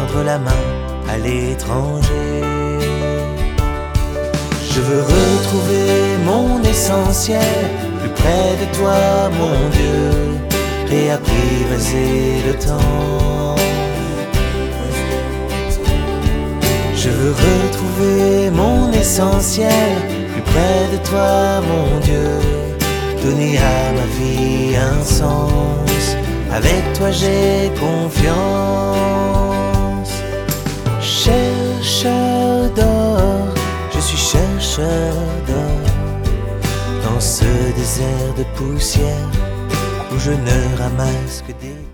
tendre la main à l'étranger. Je veux retrouver mon essentiel, plus près de toi, mon Dieu, réapprivoiser le temps. Je veux retrouver mon essentiel, plus près de toi, mon Dieu, donner à ma vie un sens. Avec toi j'ai confiance. Chercheur d'or, je suis chercheur d'or, dans ce désert de poussière où je ne ramasse que des